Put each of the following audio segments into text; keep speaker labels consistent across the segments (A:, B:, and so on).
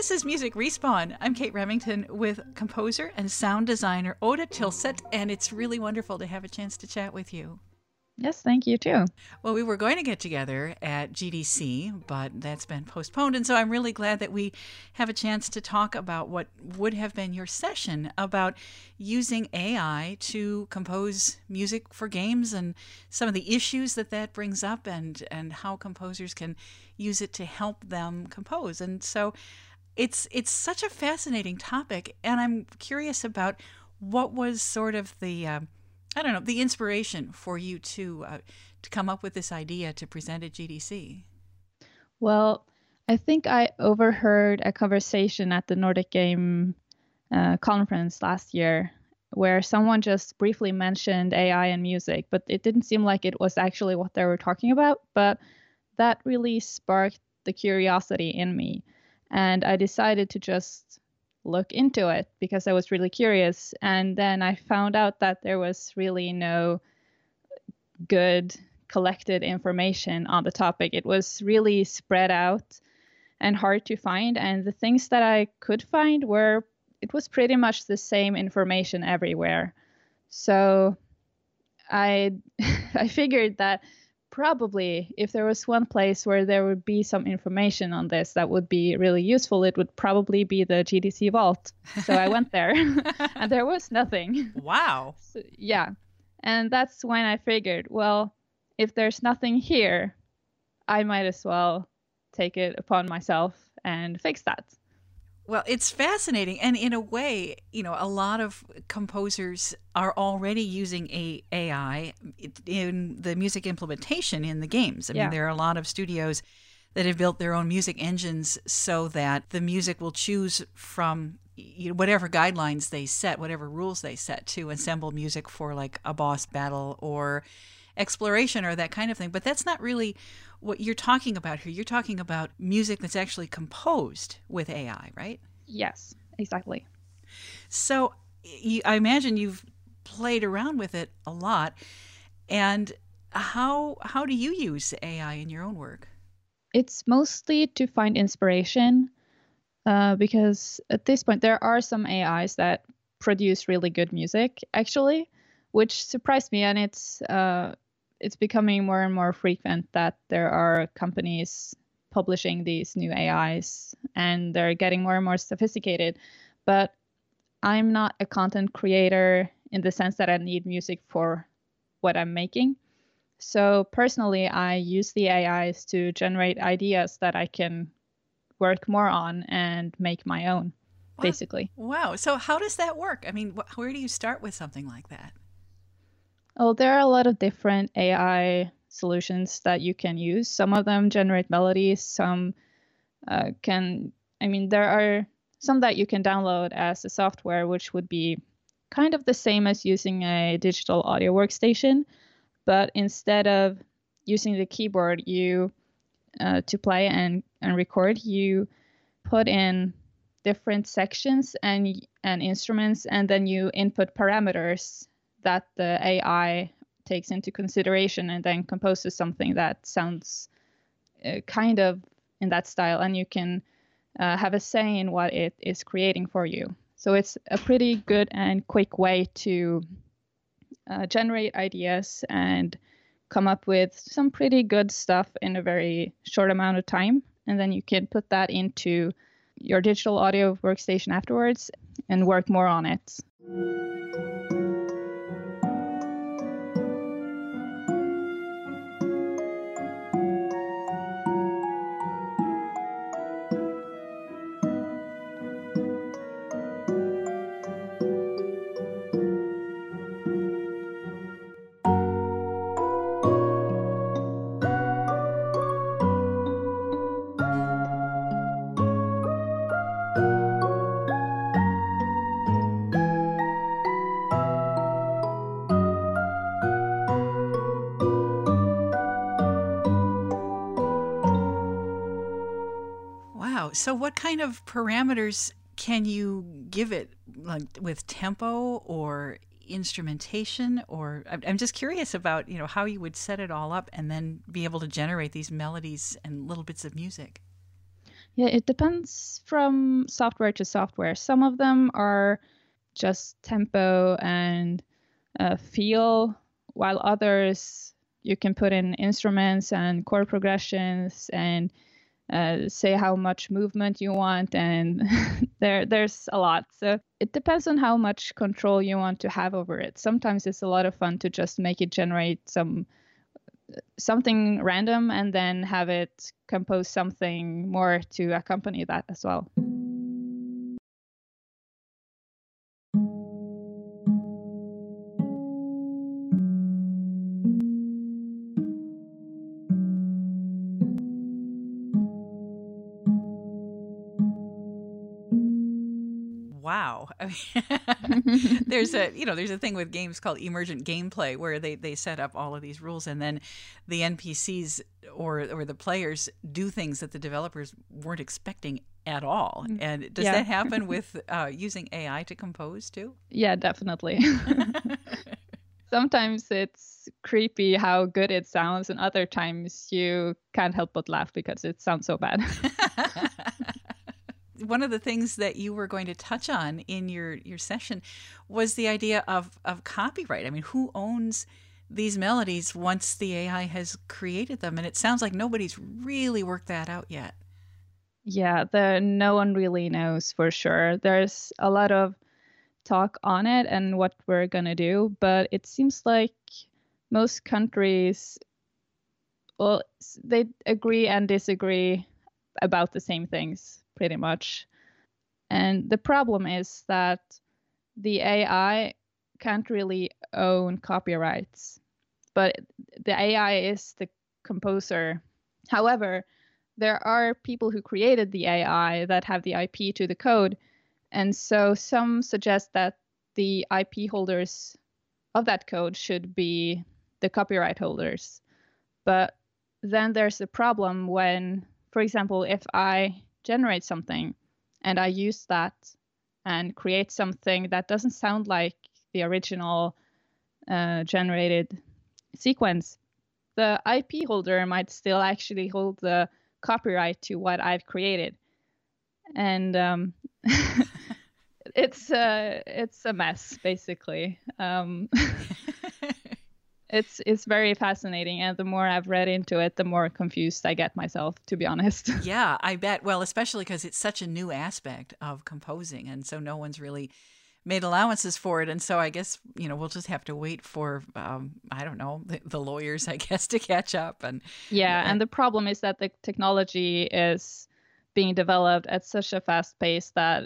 A: This is Music Respawn. I'm Kate Remington with composer and sound designer Oda Tilset, and it's really wonderful to have a chance to chat with you.
B: Yes, thank you too.
A: Well, we were going to get together at GDC, but that's been postponed, and so I'm really glad that we have a chance to talk about what would have been your session about using AI to compose music for games and some of the issues that that brings up and how composers can use it to help them compose. And so it's such a fascinating topic, and I'm curious about what was sort of the the inspiration for you to come up with this idea to present at GDC.
B: Well, I think I overheard a conversation at the Nordic Game conference last year where someone just briefly mentioned AI and music, but it didn't seem like it was actually what they were talking about. But that really sparked the curiosity in me. And I decided to just look into it because I was really curious. And then I found out that there was really no good collected information on the topic. It was really spread out and hard to find. And the things that I could find it was pretty much the same information everywhere. So I figured that probably if there was one place where there would be some information on this that would be really useful, it would probably be the GDC Vault. So I went there and there was nothing.
A: Wow.
B: So, yeah. And that's when I figured, well, if there's nothing here, I might as well take it upon myself and fix that.
A: Well, it's fascinating. And in a way, a lot of composers are already using AI in the music implementation in the games. I mean, there are a lot of studios that have built their own music engines so that the music will choose from whatever guidelines they set, whatever rules they set to assemble music for like a boss battle or exploration or that kind of thing. But that's not really what you're talking about here. You're talking about music that's actually composed with AI, right?
B: Yes, exactly.
A: So I imagine you've played around with it a lot. And how do you use AI in your own work?
B: It's mostly to find inspiration because at this point there are some AIs that produce really good music, actually, which surprised me. And it's becoming more and more frequent that there are companies publishing these new AIs and they're getting more and more sophisticated. But I'm not a content creator in the sense that I need music for what I'm making. So personally, I use the AIs to generate ideas that I can work more on and make my own, basically.
A: Wow. So how does that work? I mean, where do you start with something like that?
B: Oh, there are a lot of different AI solutions that you can use. Some of them generate melodies. Some there are some that you can download as a software, which would be kind of the same as using a digital audio workstation. But instead of using the keyboard to play and record, you put in different sections and instruments, and then you input parameters that the AI takes into consideration and then composes something that sounds kind of in that style, and you can have a say in what it is creating for you. So it's a pretty good and quick way to generate ideas and come up with some pretty good stuff in a very short amount of time. And then you can put that into your digital audio workstation afterwards and work more on it.
A: So what kind of parameters can you give it, like with tempo or instrumentation? Or I'm just curious about, how you would set it all up and then be able to generate these melodies and little bits of music.
B: Yeah, it depends from software to software. Some of them are just tempo and feel, while others you can put in instruments and chord progressions and say how much movement you want, and there's a lot. So it depends on how much control you want to have over it. Sometimes it's a lot of fun to just make it generate something random and then have it compose something more to accompany that as well.
A: Wow. I mean, there's a thing with games called emergent gameplay where they set up all of these rules, and then the NPCs or the players do things that the developers weren't expecting at all. And does that happen with using AI to compose too?
B: Yeah, definitely. Sometimes it's creepy how good it sounds, and other times you can't help but laugh because it sounds so bad.
A: One of the things that you were going to touch on in your session was the idea of copyright. I mean, who owns these melodies once the AI has created them? And it sounds like nobody's really worked that out yet.
B: Yeah, no one really knows for sure. There's a lot of talk on it and what we're going to do, but it seems like most countries, well, they agree and disagree about the same things pretty much. And the problem is that the AI can't really own copyrights, but the AI is the composer. However, there are people who created the AI that have the IP to the code. And so some suggest that the IP holders of that code should be the copyright holders. But then there's a problem when, for example, if I generate something and I use that and create something that doesn't sound like the original generated sequence, the IP holder might still actually hold the copyright to what I've created. And it's a mess, basically. It's very fascinating, and the more I've read into it, the more confused I get myself, to be honest.
A: Yeah, I bet. Well, especially because it's such a new aspect of composing, and so no one's really made allowances for it. And so I guess, we'll just have to wait for, I don't know, the lawyers, I guess, to catch up. And
B: the problem is that the technology is being developed at such a fast pace that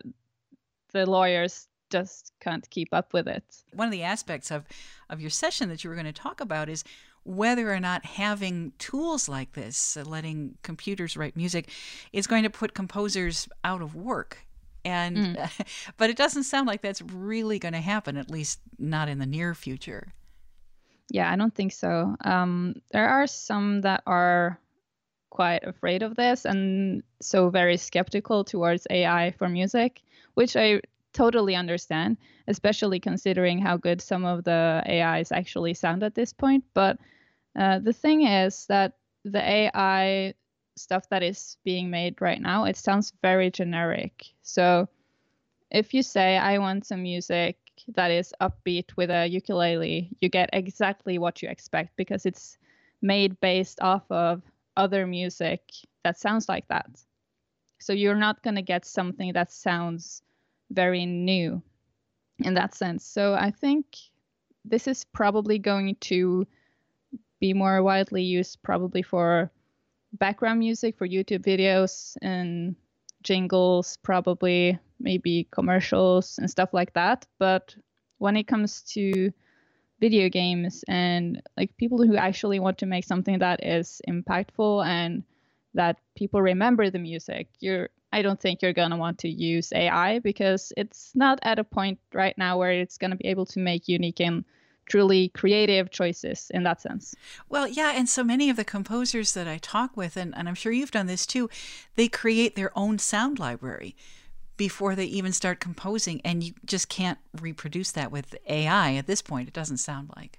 B: the lawyers just can't keep up with it.
A: One of the aspects of your session that you were going to talk about is whether or not having tools like this, letting computers write music, is going to put composers out of work. And but it doesn't sound like that's really going to happen, at least not in the near future.
B: Yeah, I don't think so. There are some that are quite afraid of this and so very skeptical towards AI for music, which I totally understand, especially considering how good some of the AIs actually sound at this point. But the thing is that the AI stuff that is being made right now, it sounds very generic. So if you say, I want some music that is upbeat with a ukulele, you get exactly what you expect because it's made based off of other music that sounds like that. So you're not going to get something that sounds very new in that sense. So I think this is probably going to be more widely used probably for background music, for YouTube videos and jingles, probably maybe commercials and stuff like that. But when it comes to video games and like people who actually want to make something that is impactful and that people remember the music, I don't think you're going to want to use AI because it's not at a point right now where it's going to be able to make unique and truly creative choices in that sense.
A: Well, yeah, and so many of the composers that I talk with, and I'm sure you've done this too, they create their own sound library before they even start composing, and you just can't reproduce that with AI at this point, it doesn't sound like.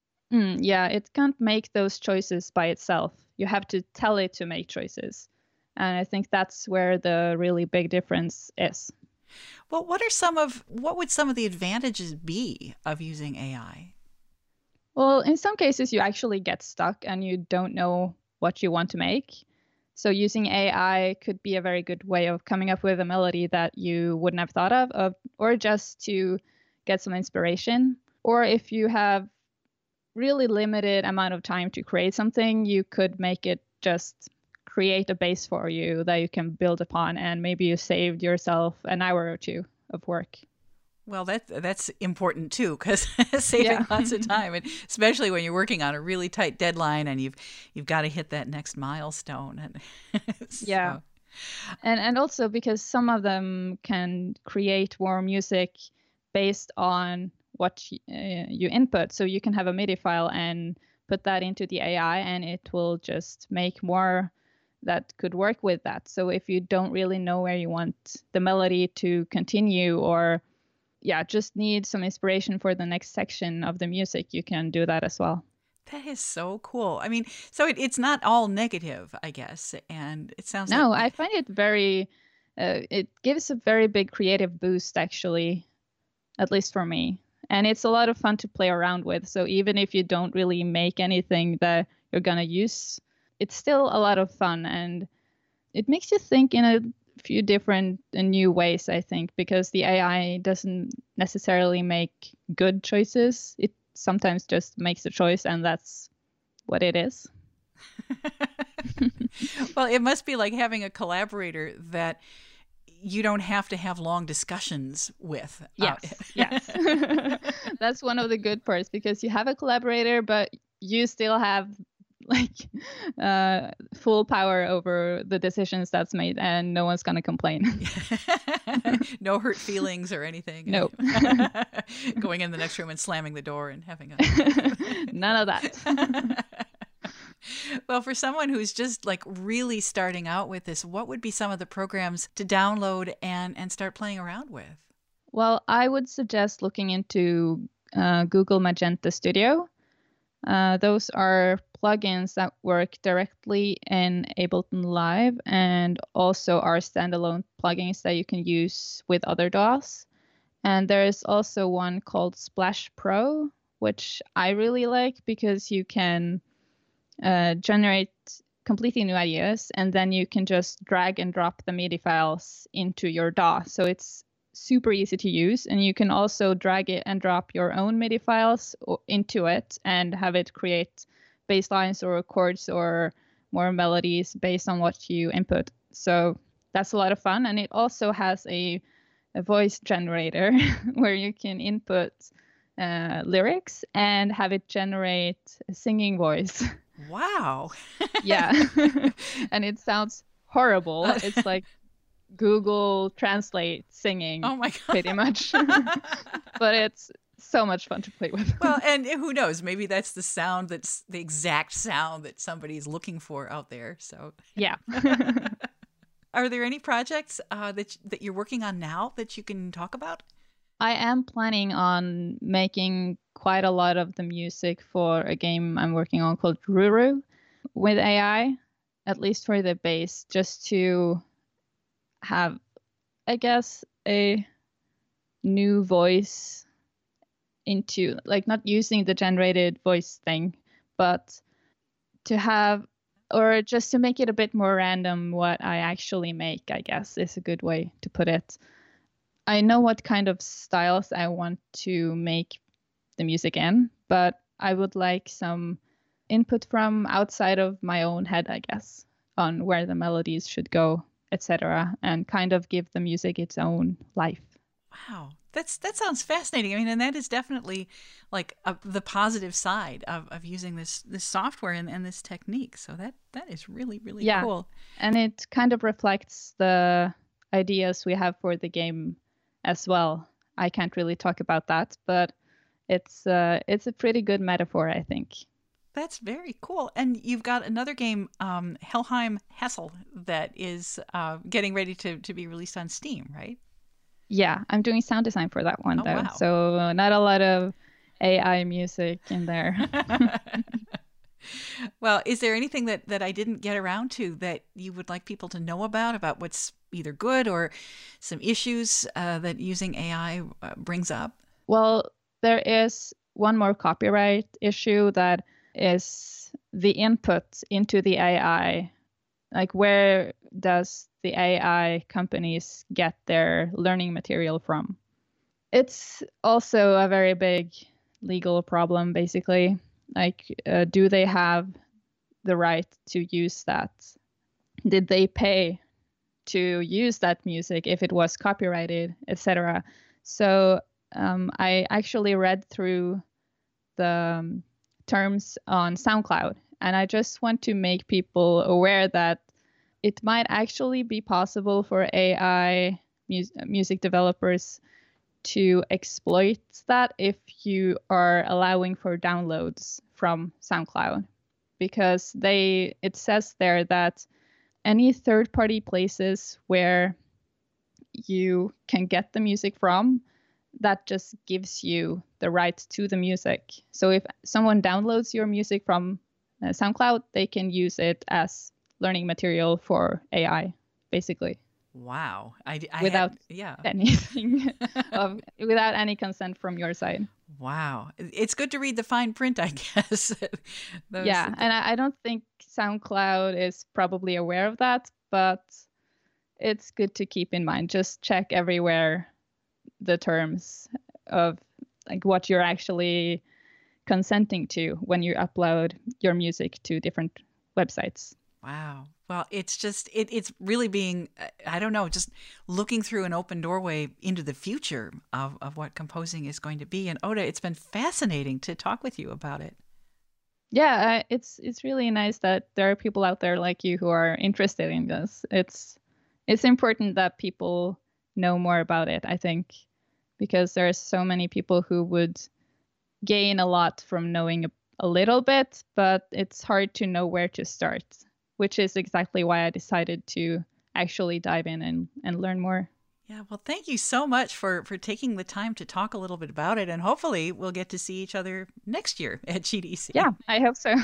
B: Yeah, it can't make those choices by itself. You have to tell it to make choices. And I think that's where the really big difference is.
A: Well, what would some of the advantages be of using AI?
B: Well, in some cases, you actually get stuck and you don't know what you want to make. So using AI could be a very good way of coming up with a melody that you wouldn't have thought of, or just to get some inspiration. Or if you have really limited amount of time to create something, you could make it just create a base for you that you can build upon, and maybe you saved yourself an hour or two of work.
A: Well, that's important too, because saving lots of time, and especially when you're working on a really tight deadline and you've got to hit that next milestone. And
B: yeah, and also because some of them can create more music based on what you input. So you can have a MIDI file and put that into the AI, and it will just make more that could work with that. So if you don't really know where you want the melody to continue, or just need some inspiration for the next section of the music, you can do that as well.
A: That is so cool. I mean, so it's not all negative, I guess. And it sounds
B: No,
A: like...
B: I find it very, it gives a very big creative boost, actually, at least for me. And it's a lot of fun to play around with. So even if you don't really make anything that you're going to use, it's still a lot of fun. And it makes you think in a few different and new ways, I think, because the AI doesn't necessarily make good choices. It sometimes just makes a choice, and that's what it is.
A: Well, it must be like having a collaborator that you don't have to have long discussions with.
B: Yes. That's one of the good parts, because you have a collaborator, but you still have full power over the decisions that's made, and no one's gonna complain.
A: No hurt feelings or anything.
B: Nope.
A: Going in the next room and slamming the door and having
B: none of that.
A: Well, for someone who's just like really starting out with this, what would be some of the programs to download and start playing around with?
B: Well, I would suggest looking into Google Magenta Studio. Those are plugins that work directly in Ableton Live, and also are standalone plugins that you can use with other DAWs. And there is also one called Splash Pro, which I really like, because you can generate completely new ideas, and then you can just drag and drop the MIDI files into your DAW. So it's super easy to use, and you can also drag it and drop your own MIDI files into it and have it create bass lines or chords or more melodies based on what you input. So that's a lot of fun. And it also has a voice generator where you can input lyrics and have it generate a singing voice.
A: Wow.
B: Yeah. And it sounds horrible. It's like Google Translate singing.
A: Oh my God.
B: Pretty much. But it's so much fun to play with.
A: Well, and who knows, maybe that's the sound, that's the exact sound that somebody's looking for out there. So
B: yeah.
A: Are there any projects that you're working on now that you can talk about?
B: I am planning on making quite a lot of the music for a game I'm working on called Ruru with AI, at least for the bass, just to have, I guess, a new voice into, like, not using the generated voice thing, but to have, or just to make it a bit more random what I actually make, I guess, is a good way to put it. I know what kind of styles I want to make the music in, but I would like some input from outside of my own head, I guess, on where the melodies should go, etc., and kind of give the music its own life.
A: Wow, that sounds fascinating. I mean, and that is definitely like the positive side of using this software and this technique. So that is really, really cool.
B: And it kind of reflects the ideas we have for the game as well. I can't really talk about that, but it's a pretty good metaphor, I think.
A: That's very cool. And you've got another game, Helheim Hessel, that is getting ready to be released on Steam, right?
B: Yeah, I'm doing sound design for that one, though.
A: Wow.
B: So not a lot of AI music in there.
A: Well, is there anything that I didn't get around to that you would like people to know about what's either good or some issues that using AI brings up?
B: Well, there is one more copyright issue that is the input into the AI. Like, where does the AI companies get their learning material from? It's also a very big legal problem, basically. Like, do they have the right to use that? Did they pay to use that music if it was copyrighted, etc.? So I actually read through the terms on SoundCloud, and I just want to make people aware that it might actually be possible for AI music developers to exploit that if you are allowing for downloads from SoundCloud, because it says there that any third-party places where you can get the music from, that just gives you the right to the music. So if someone downloads your music from SoundCloud, they can use it as learning material for AI, basically.
A: Wow.
B: Without
A: yeah.
B: anything without any consent from your side.
A: Wow. It's good to read the fine print, I guess.
B: Yeah, and I don't think SoundCloud is probably aware of that, but it's good to keep in mind. Just check everywhere the terms of like what you're actually consenting to when you upload your music to different websites.
A: Wow. Well, it's just it's really being I don't know, just looking through an open doorway into the future of what composing is going to be. And Oda, it's been fascinating to talk with you about it.
B: Yeah, it's really nice that there are people out there like you who are interested in this. It's important that people know more about it, I think, because there are so many people who would gain a lot from knowing a little bit, but it's hard to know where to start, which is exactly why I decided to actually dive in and learn more.
A: Yeah, well, thank you so much for taking the time to talk a little bit about it, and hopefully we'll get to see each other next year at GDC.
B: Yeah, I hope so.